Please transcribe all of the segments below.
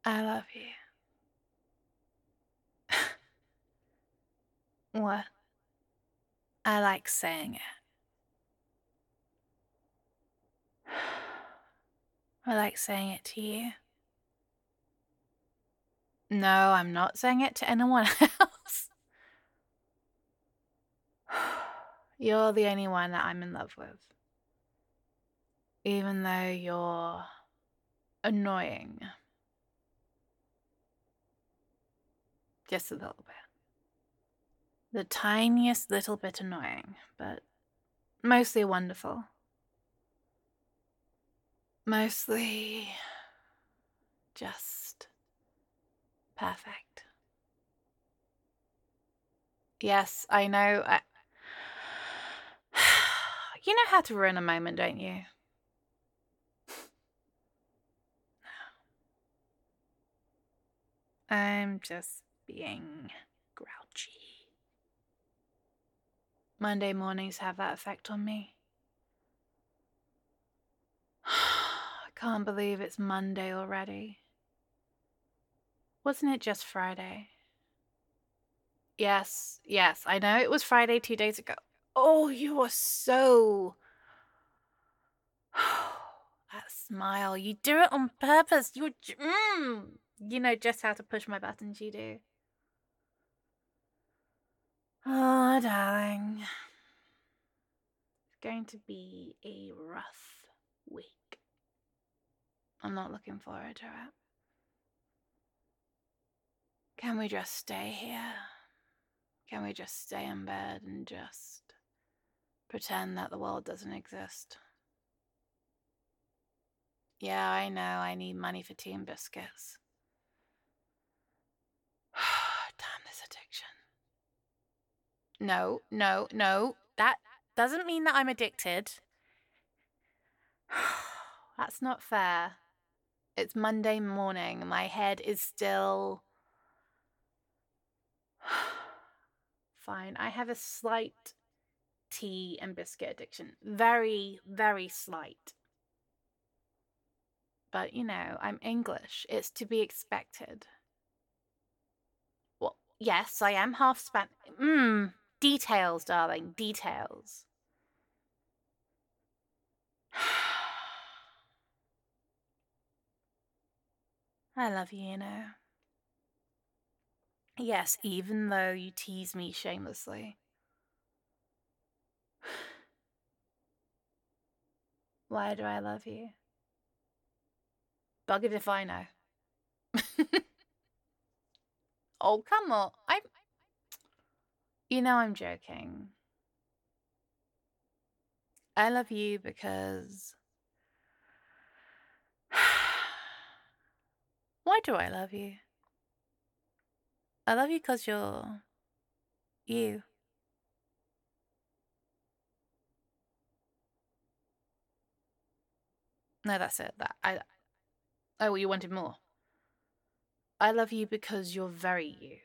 I love you. What? I like saying it. I like saying it to you. No, I'm not saying it to anyone else. You're the only one that I'm in love with. Even though you're annoying. Just a little bit. The tiniest little bit annoying, but mostly wonderful. Mostly just perfect. Yes, I know. You know how to ruin a moment, don't you? I'm just being grouchy. Monday mornings have that effect on me. I can't believe it's Monday already. Wasn't it just Friday? Yes, I know it was Friday 2 days ago. Oh, you are so... That smile, you do it on purpose. You know just how to push my buttons, you do. Oh, darling. It's going to be a rough week. I'm not looking forward to it. Can we just stay here? Can we just stay in bed and just pretend that the world doesn't exist? Yeah, I know I need money for tea and biscuits. Damn this addiction. No. That doesn't mean that I'm addicted. That's not fair. It's Monday morning. My head is still... Fine, I have a slight tea and biscuit addiction. Very, very slight. But, you know, I'm English. It's to be expected. Well, yes, I am half Spanish. Details, darling, details. I love you, you know. Yes, even though you tease me shamelessly. Why do I love you? Buggered if I know. Oh, come on. You know I'm joking. I love you because... Why do I love you? I love you because you're... you. No, that's it. Oh, you wanted more. I love you because you're very you.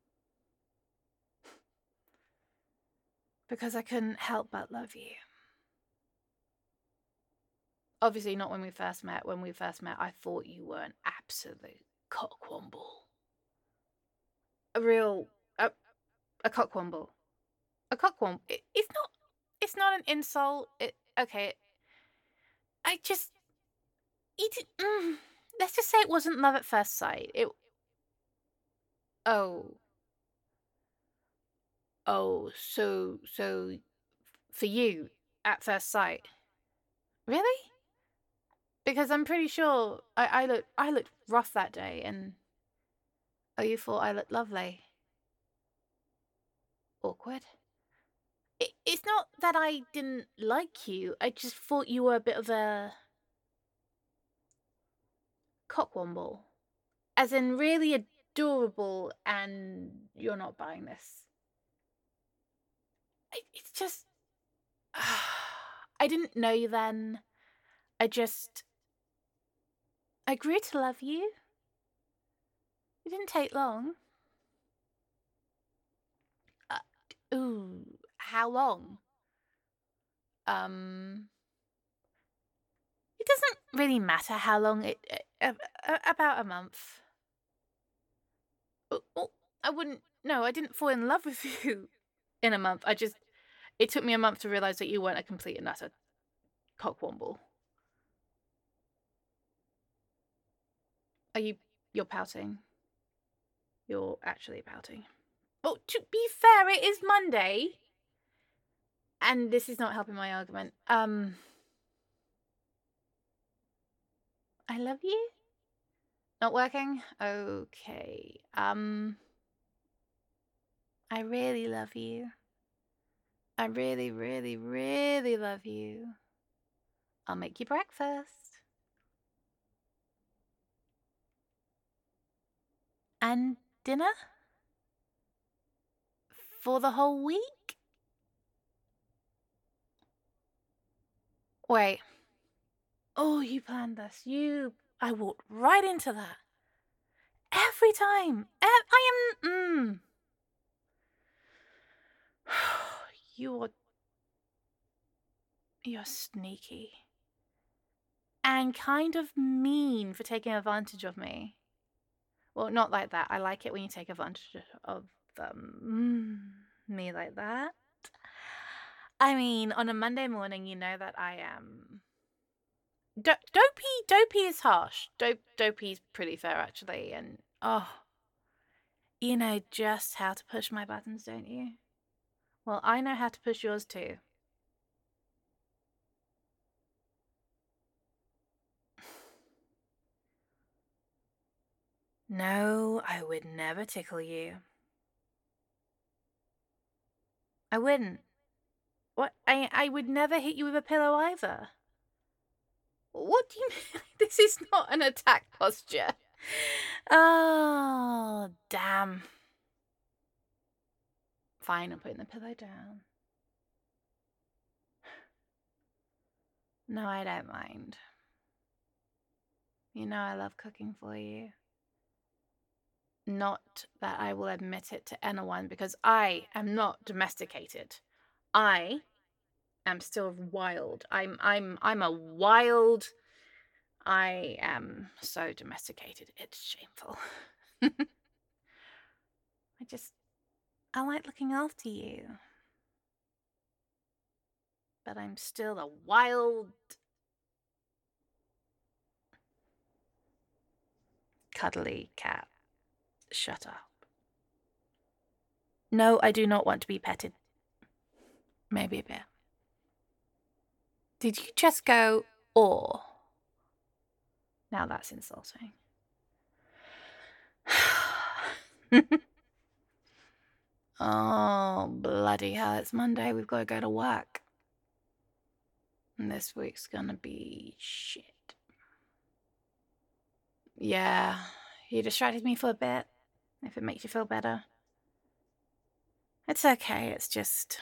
Because I couldn't help but love you. Obviously not when we first met. When we first met, I thought you were an absolute cockwomble. A real... a cockwomble. A cockwomble. It's not an insult. Okay. I just... let's just say it wasn't love at first sight. So for you, at first sight. Really? Because I'm pretty sure I looked rough that day, and you thought I looked lovely. Awkward. It's not that I didn't like you. I just thought you were a bit of a cockwomble. As in really adorable, and you're not buying this. It's just... I didn't know you then. I grew to love you. It didn't take long. How long? It doesn't really matter how long about a month. Oh, I wouldn't. No, I didn't fall in love with you in a month. It took me a month to realize that you weren't a complete and utter cockwomble. You're pouting. You're actually pouting. Oh, to be fair, it is Monday. And this is not helping my argument. I love you. Not working? Okay. I really love you. I really, really, really love you. I'll make you breakfast. And dinner? For the whole week? Wait. Oh, you planned this. I walked right into that. Every time. You're sneaky. And kind of mean for taking advantage of me. Well, not like that. I like it when you take advantage of me like that. I mean, on a Monday morning, you know that I am... Dopey is harsh. Dopey's pretty fair, actually. And, you know just how to push my buttons, don't you? Well, I know how to push yours, too. No, I would never tickle you. I wouldn't. What? I would never hit you with a pillow either. What do you mean? This is not an attack posture. Oh, damn. Fine, I'm putting the pillow down. No, I don't mind. You know I love cooking for you. Not that I will admit it to anyone, because I am not domesticated. I am still wild. I'm a wild... I am so domesticated. It's shameful. I like looking after you. But I'm still a wild... cuddly cat. Shut up. No, I do not want to be petted. Maybe a bit. Did you just go, or? Now that's insulting. Oh, bloody hell, it's Monday. We've got to go to work. And this week's gonna be shit. Yeah, you distracted me for a bit, if it makes you feel better. It's okay, it's just...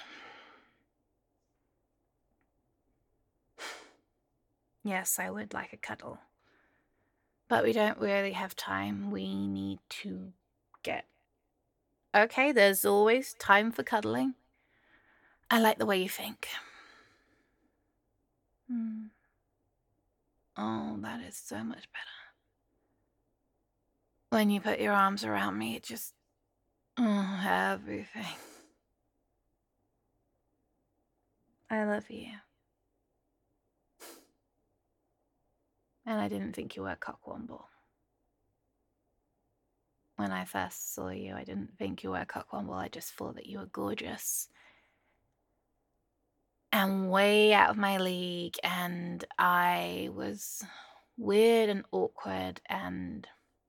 Yes, I would like a cuddle. But we don't really have time. We need to get... Okay, there's always time for cuddling. I like the way you think. Oh, that is so much better. When you put your arms around me, it just... Oh, everything. I love you. And I didn't think you were a cockwomble. When I first saw you, I didn't think you were a cockwomble. I just thought that you were gorgeous. And way out of my league, and I was weird and awkward and...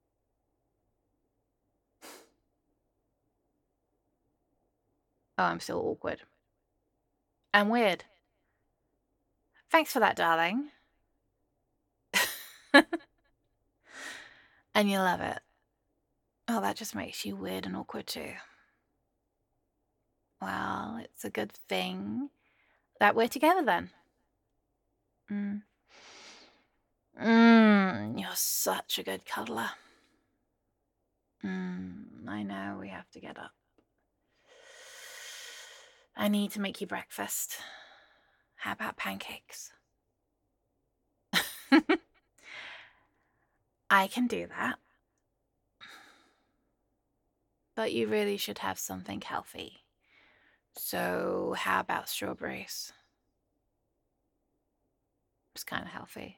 Oh, I'm still awkward. And weird. Thanks for that, darling. And you love it. Oh, that just makes you weird and awkward too. Well, it's a good thing that we're together then. You're such a good cuddler. I know, we have to get up. I need to make you breakfast. How about pancakes? I can do that. But you really should have something healthy. So how about strawberries? It's kind of healthy.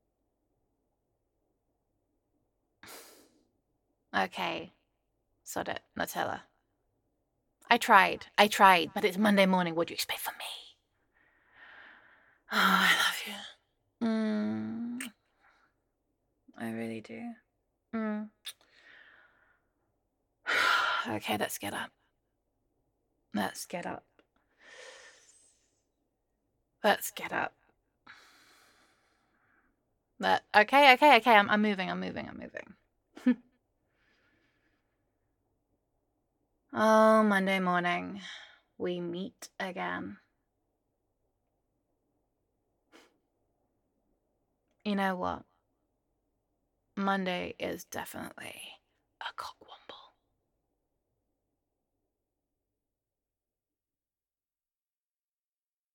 Okay. Sod it. Nutella. I tried, but it's Monday morning. What do you expect from me? Oh, I love you. I really do. Okay, let's get up. Let's get up. Let's get up. Okay. I'm moving. Oh, Monday morning. We meet again. You know what? Monday is definitely a cockwomble.